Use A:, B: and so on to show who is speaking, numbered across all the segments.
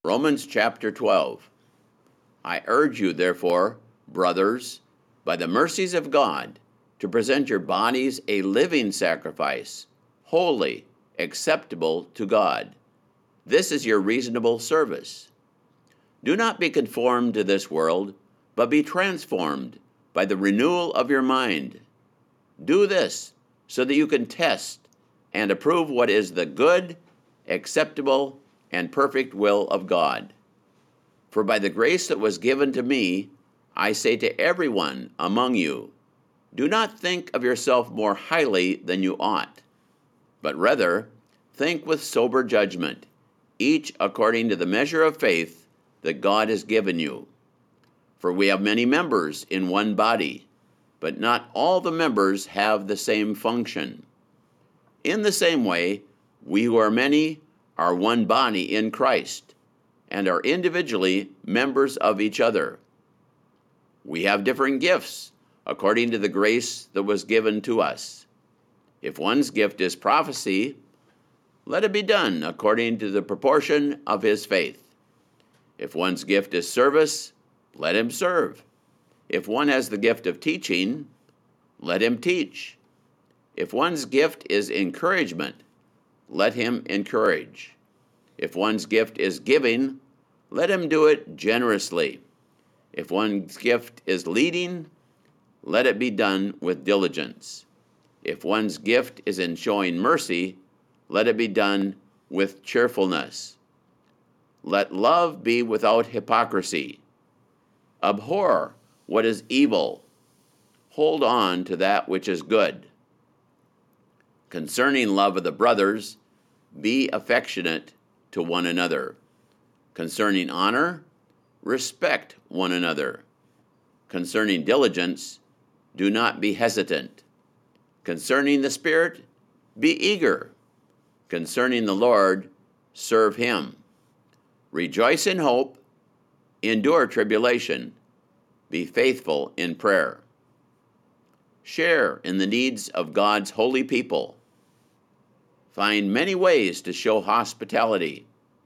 A: Romans chapter 12. I urge you, therefore, brothers, by the mercies of God, to present your bodies a living sacrifice, holy, acceptable to God. This is your reasonable service. Do not be conformed to this world, but be transformed by the renewal of your mind. Do this so that you can test and approve what is the good, acceptable, and perfect will of God. For by the grace that was given to me, I say to everyone among you, do not think of yourself more highly than you ought, but rather think with sober judgment, each according to the measure of faith that God has given you. For we have many members in one body, but not all the members have the same function. In the same way, we who are many are one body in Christ, and are individually members of each other. We have different gifts according to the grace that was given to us. If one's gift is prophecy, let it be done according to the proportion of his faith. If one's gift is service, let him serve. If one has the gift of teaching, let him teach. If one's gift is encouragement, let him encourage. If one's gift is giving, let him do it generously. If one's gift is leading, let it be done with diligence. If one's gift is in showing mercy, let it be done with cheerfulness. Let love be without hypocrisy. Abhor what is evil. Hold on to that which is good. Concerning love of the brothers, be affectionate to one another. Concerning honor, respect one another. Concerning diligence, do not be hesitant. Concerning the Spirit, be eager. Concerning the Lord, serve him. Rejoice in hope, endure tribulation, be faithful in prayer. Share in the needs of God's holy people. Find many ways to show hospitality.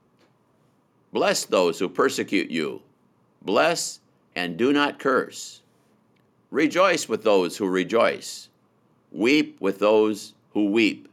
A: Bless those who persecute you. Bless and do not curse. Rejoice with those who rejoice. Weep with those who weep.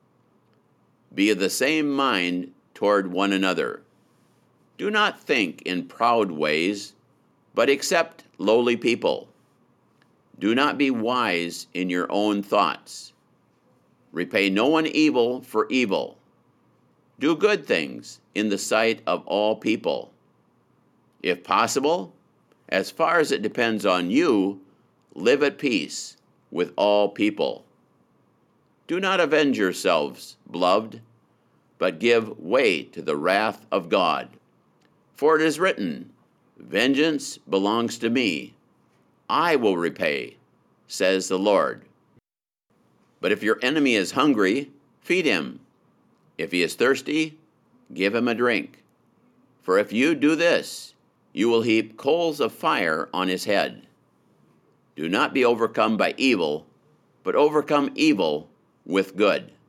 A: Be of the same mind toward one another. Do not think in proud ways, but accept lowly people. Do not be wise in your own thoughts. Repay no one evil for evil. Do good things in the sight of all people. If possible, as far as it depends on you, live at peace with all people. Do not avenge yourselves, beloved, but give way to the wrath of God. For it is written, vengeance belongs to me. I will repay, says the Lord. But if your enemy is hungry, feed him. If he is thirsty, give him a drink. For if you do this, you will heap coals of fire on his head. Do not be overcome by evil, but overcome evil with good.